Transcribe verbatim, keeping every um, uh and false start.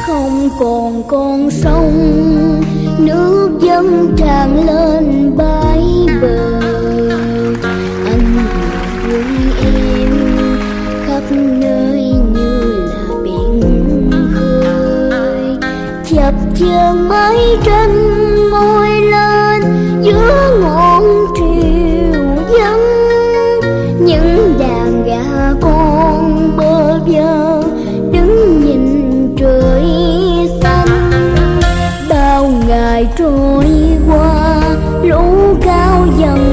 không còn con sông, nước dâng tràn lên bãi bờ. Anh với em khắp nơi như là biển khơi, chập chờn mái tranh ngồi lên giữa ngọn triều vắng. Những đàn gà con bơ vơ đứng nhìn trời xanh. Bao ngày trôi qua lũ cao dần